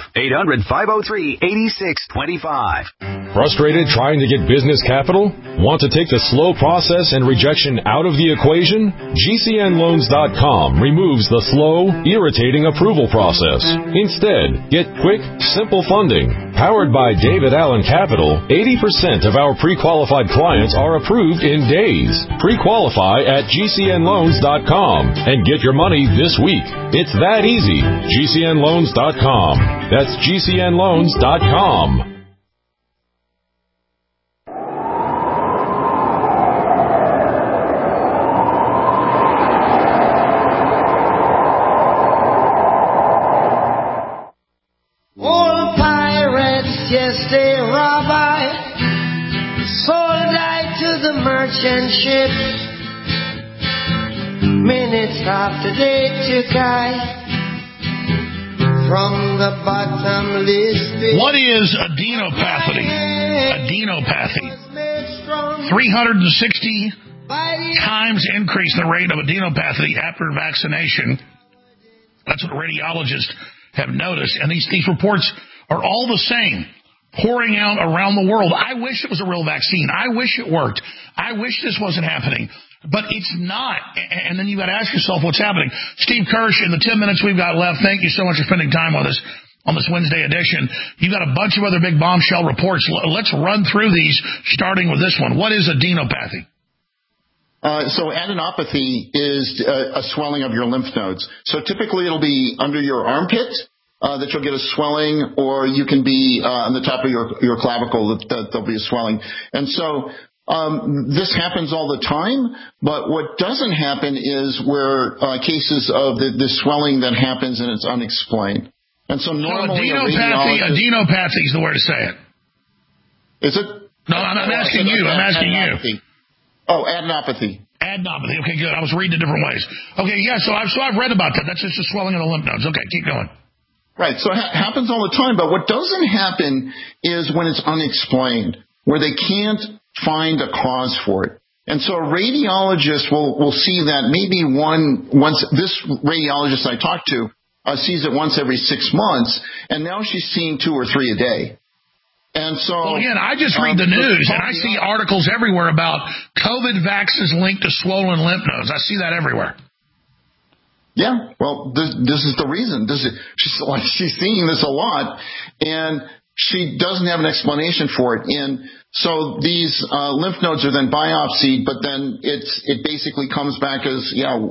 800-503-8625. Frustrated trying to get business capital? Want to take the slow process and rejection out of the equation? GCNloans.com removes the slow, irritating approval process. Instead, get quick, simple funding. Powered by David Allen Capital, 80% of our pre-qualified clients are approved in days. Pre-qualify at GCNloans.com and get your money this week. It's that easy. GCNloans.com. That's GCNloans.com. Yesterday, Rabbi sold I to the merchant ships. Minutes after they took I from the bottomless pit. What is adenopathy? Adenopathy. 360 times increase in the rate of adenopathy after vaccination. That's what radiologists have noticed. And these reports are all the same, pouring out around the world. I wish it was a real vaccine. I wish it worked. I wish this wasn't happening. But it's not. And then you've got to ask yourself what's happening. Steve Kirsch, in the 10 minutes we've got left, thank you so much for spending time with us on this Wednesday edition. You've got a bunch of other big bombshell reports. Let's run through these, starting with this one. What is adenopathy? So adenopathy is a swelling of your lymph nodes. So typically it'll be under your armpit that you'll get a swelling, or you can be on the top of your clavicle that there'll be a swelling. And so this happens all the time, but what doesn't happen is where cases of the swelling that happens and it's unexplained. And so normally adenopathy is the word to say it. Is it? No, I'm asking you. I'm asking you. Oh, adenopathy. Adenopathy. Okay, good. I was reading it different ways. Okay, yeah. So I've read about that. That's just a swelling of the lymph nodes. Okay, keep going. Right. So it happens all the time. But what doesn't happen is when it's unexplained, where they can't find a cause for it. And so a radiologist will see that maybe once this radiologist I talked to sees it once every 6 months, and now she's seeing 2 or 3 a day. And so, well, again, I just read the news, and I see articles everywhere about COVID vaccines linked to swollen lymph nodes. I see that everywhere. Yeah, well, this is the reason. She's seeing this a lot, and she doesn't have an explanation for it. And so these lymph nodes are then biopsied, but then it basically comes back as,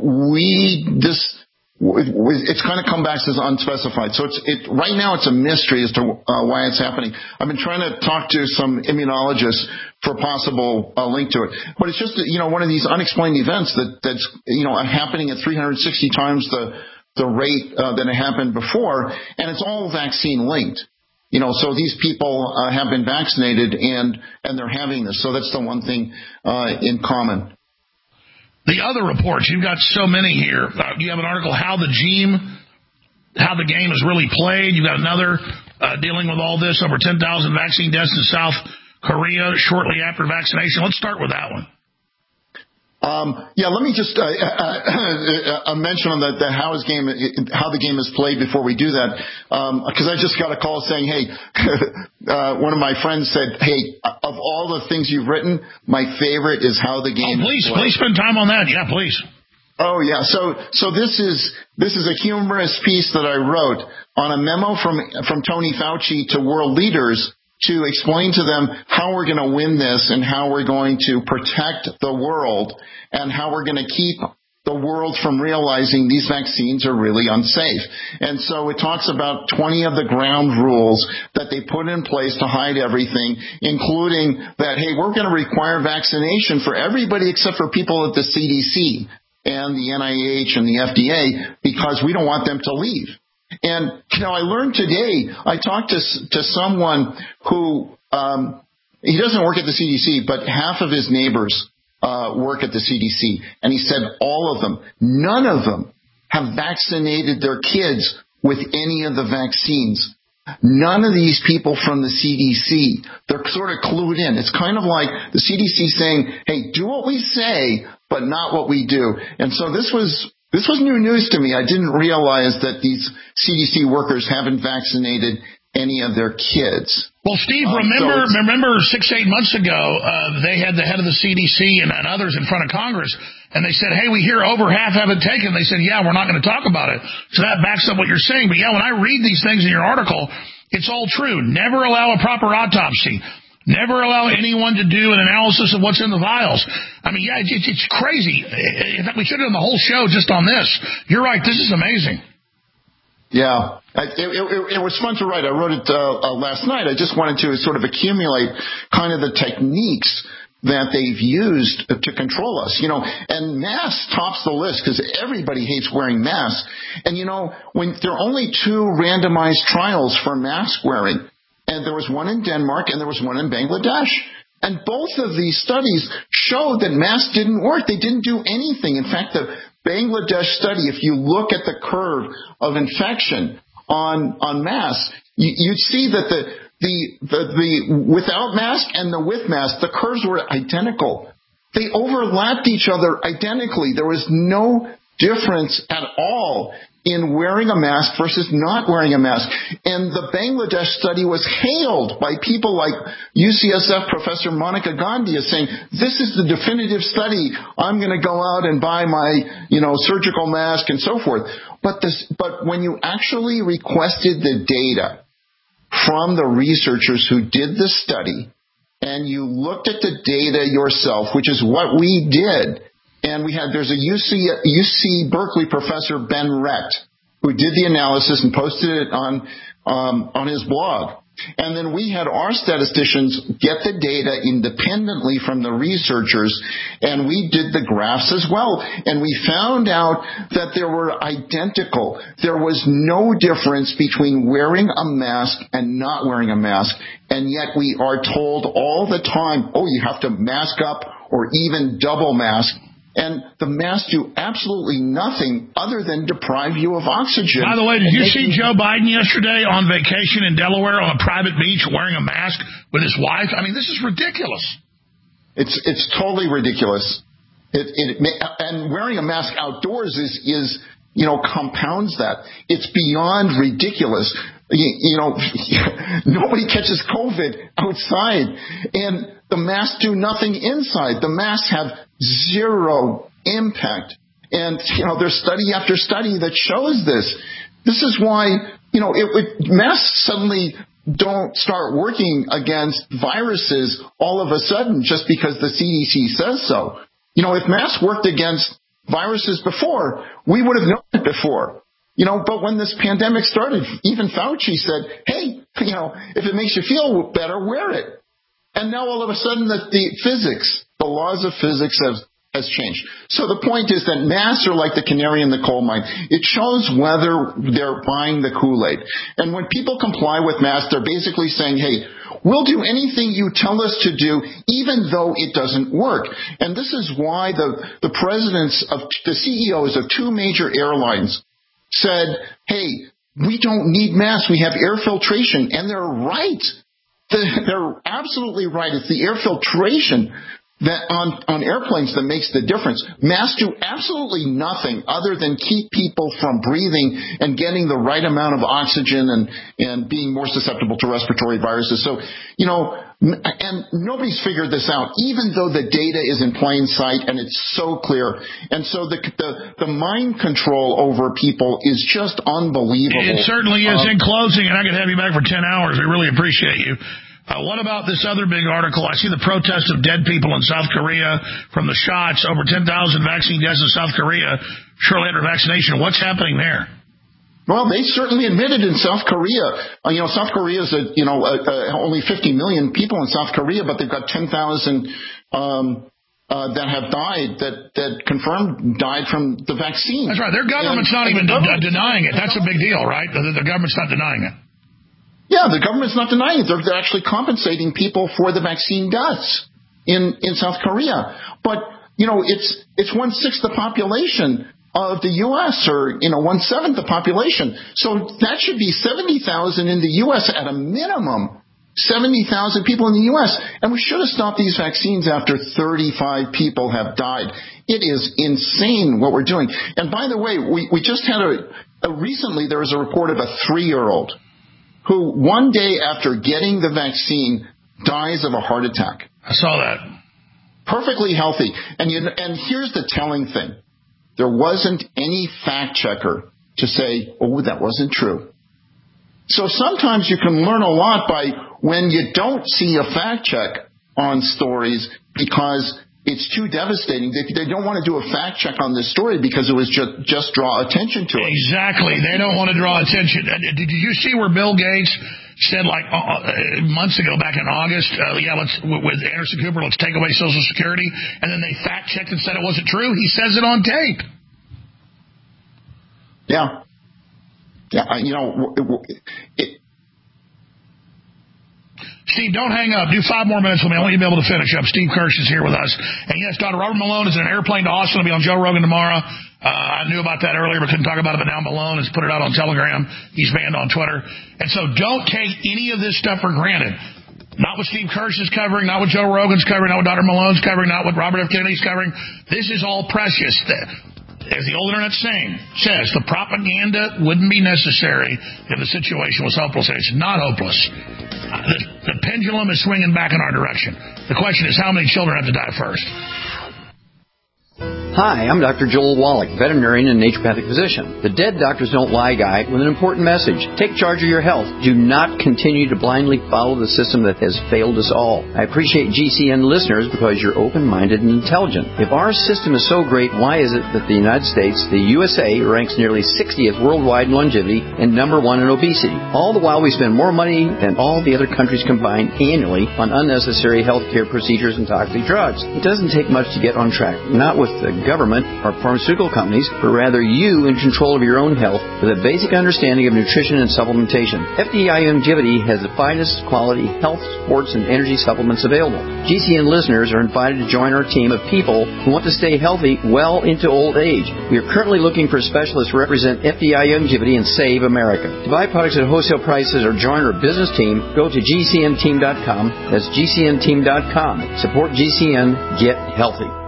it's kind of come back as unspecified. So right now it's a mystery as to why it's happening. I've been trying to talk to some immunologists for possible link to it, but it's just one of these unexplained events that's happening at 360 times the rate that it happened before, and it's all vaccine linked. So these people have been vaccinated and they're having this. So that's the one thing in common. The other reports, you've got so many here. You have an article, how the game is really played. You've got another dealing with all this, over 10,000 vaccine deaths in South Korea shortly after vaccination. Let's start with that one. Let me just mention on how the game is played before we do that, because I just got a call saying, hey, one of my friends said, hey, of all the things you've written, my favorite is how the game is played. Please spend time on that. Yeah, please. Oh, yeah. So this is a humorous piece that I wrote on a memo from Tony Fauci to world leaders to explain to them how we're going to win this and how we're going to protect the world and how we're going to keep the world from realizing these vaccines are really unsafe. And so it talks about 20 of the ground rules that they put in place to hide everything, including that, hey, we're going to require vaccination for everybody except for people at the CDC and the NIH and the FDA because we don't want them to leave. And, I learned today, I talked to someone who, he doesn't work at the CDC, but half of his neighbors work at the CDC. And he said all of them, none of them have vaccinated their kids with any of the vaccines. None of these people from the CDC, they're sort of clued in. It's kind of like the CDC saying, hey, do what we say, but not what we do. And so this was new news to me. I didn't realize that these CDC workers haven't vaccinated any of their kids. Well, Steve, remember 6-8 months ago, they had the head of the CDC and others in front of Congress, and they said, hey, we hear over half haven't taken. They said, yeah, we're not going to talk about it. So that backs up what you're saying. But, yeah, when I read these things in your article, it's all true. Never allow a proper autopsy. Never allow anyone to do an analysis of what's in the vials. I mean, yeah, it's crazy. In fact, we should have done the whole show just on this. You're right. This is amazing. Yeah. It was fun to write. I wrote it last night. I just wanted to sort of accumulate kind of the techniques that they've used to control us, and masks tops the list because everybody hates wearing masks. And, when there are only 2 randomized trials for mask wearing, and there was one in Denmark and there was one in Bangladesh. And both of these studies showed that masks didn't work. They didn't do anything. In fact, the Bangladesh study, if you look at the curve of infection on masks, you'd see that the without mask and the with mask, the curves were identical. They overlapped each other identically. There was no difference at all in wearing a mask versus not wearing a mask. And the Bangladesh study was hailed by people like UCSF Professor Monica Gandhi as saying, this is the definitive study. I'm going to go out and buy my, surgical mask and so forth. But when you actually requested the data from the researchers who did the study, and you looked at the data yourself, which is what we did, and there's a UC Berkeley professor, Ben Recht, who did the analysis and posted it on his blog. And then we had our statisticians get the data independently from the researchers, and we did the graphs as well. And we found out that they were identical. There was no difference between wearing a mask and not wearing a mask. And yet we are told all the time, oh, you have to mask up or even double mask. And the masks do absolutely nothing other than deprive you of oxygen. By the way, did you see Joe Biden yesterday on vacation in Delaware on a private beach wearing a mask with his wife? I mean, this is ridiculous. It's totally ridiculous. And wearing a mask outdoors is compounds that. It's beyond ridiculous. nobody catches COVID outside, and the masks do nothing inside. The masks have zero impact. And, there's study after study that shows this. This is why, masks suddenly don't start working against viruses all of a sudden just because the CDC says so. If masks worked against viruses before, we would have known it before. But when this pandemic started, even Fauci said, hey, if it makes you feel better, wear it. And now all of a sudden the laws of physics has changed. So the point is that masks are like the canary in the coal mine. It shows whether they're buying the Kool-Aid. And when people comply with masks, they're basically saying, hey, we'll do anything you tell us to do, even though it doesn't work. And this is why the the CEOs of two major airlines said, hey, we don't need masks. We have air filtration. And they're right. They're absolutely right. It's the air filtration that on airplanes that makes the difference. Masks do absolutely nothing other than keep people from breathing and getting the right amount of oxygen and being more susceptible to respiratory viruses. So, and nobody's figured this out, even though the data is in plain sight and it's so clear. And so the mind control over people is just unbelievable. It certainly is. In closing, and I could have you back for 10 hours. We really appreciate you. What about this other big article? I see the protest of dead people in South Korea from the shots. Over 10,000 vaccine deaths in South Korea shortly after vaccination. What's happening there? Well, they certainly admitted in South Korea. South Korea is only 50 million people in South Korea, but they've got 10,000 that have died that confirmed died from the vaccine. That's right. Their government's not even denying it. That's a big deal, right? The government's not denying it. Yeah, the government's not denying it. They're actually compensating people for the vaccine deaths in South Korea. But, it's 1/6 the population of the U.S. or, 1/7 the population. So that should be 70,000 in the U.S. at a minimum. 70,000 people in the U.S. And we should have stopped these vaccines after 35 people have died. It is insane what we're doing. And by the way, we just had recently there was a report of a 3-year-old who one day after getting the vaccine dies of a heart attack. I saw that. Perfectly healthy. And here's the telling thing. There wasn't any fact checker to say, oh, that wasn't true. So sometimes you can learn a lot by when you don't see a fact check on stories because it's too devastating. They don't want to do a fact check on this story because it was just draw attention to it. Exactly. They don't want to draw attention. Did you see where Bill Gates said months ago, back in August, with Anderson Cooper, let's take away Social Security, and then they fact checked and said it wasn't true? He says it on tape. Yeah. Steve, don't hang up. Do 5 more minutes with me. I want you to be able to finish up. Steve Kirsch is here with us. And yes, Dr. Robert Malone is in an airplane to Austin. He'll be on Joe Rogan tomorrow. I knew about that earlier, but couldn't talk about it. But now Malone has put it out on Telegram. He's banned on Twitter. And so don't take any of this stuff for granted. Not what Steve Kirsch is covering, not what Joe Rogan's covering, not what Dr. Malone's covering, not what Robert F. Kennedy's covering. This is all precious. As the old internet saying says, the propaganda wouldn't be necessary if the situation was hopeless. It's not hopeless. The pendulum is swinging back in our direction. The question is, how many children have to die first? Hi, I'm Dr. Joel Wallach, veterinarian and naturopathic physician. The Dead Doctors Don't Lie guy with an important message. Take charge of your health. Do not continue to blindly follow the system that has failed us all. I appreciate GCN listeners because you're open-minded and intelligent. If our system is so great, why is it that the United States, the USA, ranks nearly 60th worldwide in longevity and number 1 in obesity? All the while we spend more money than all the other countries combined annually on unnecessary healthcare procedures and toxic drugs. It doesn't take much to get on track. Not with the government or pharmaceutical companies, but rather you in control of your own health with a basic understanding of nutrition and supplementation. FDI Longevity has the finest quality health, sports, and energy supplements available. GCN listeners are invited to join our team of people who want to stay healthy well into old age. We are currently looking for specialists to represent FDI Longevity and Save America. To buy products at wholesale prices or join our business team, go to GCNteam.com. That's GCNteam.com. Support GCN. Get healthy.